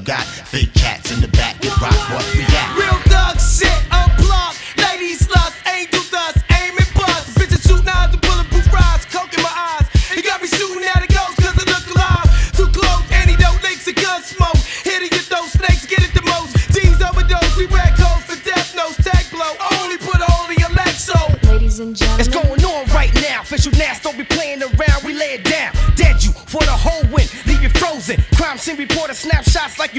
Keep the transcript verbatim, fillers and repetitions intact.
got fake cats in the back that rock what we got. Real thug shit, unplugged. Ladies lust, angel dust, aim and bust. Bitches shoot knives and bulletproof rides, coke in my eyes. It got me shooting at a ghost cause it look alive. Too close, antidote, links and gun smoke. Here to get those snakes, get it the most. G's overdose, we red codes for death notes, tag blow. Only put a hole in your leg, so Ladies and gentlemen, It's going on right now. Official Nas, don't be playing around. We lay it down. Dead you for the whole win. Leave you frozen. Crime scene reporter snapshots like you